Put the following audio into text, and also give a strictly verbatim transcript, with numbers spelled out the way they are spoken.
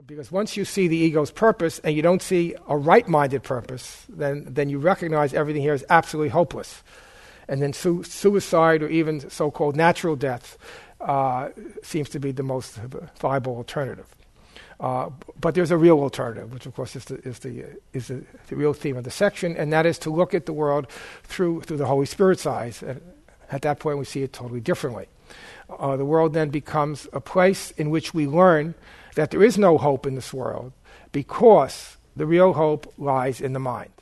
Because once you see the ego's purpose and you don't see a right-minded purpose, then, then you recognize everything here is absolutely hopeless. And then su- suicide or even so-called natural death uh, seems to be the most viable alternative. Uh, but there's a real alternative, which of course is the is the is the, the real theme of the section, and that is to look at the world through through the Holy Spirit's eyes. And at that point, we see it totally differently. Uh, the world then becomes a place in which we learn that there is no hope in this world, because the real hope lies in the mind.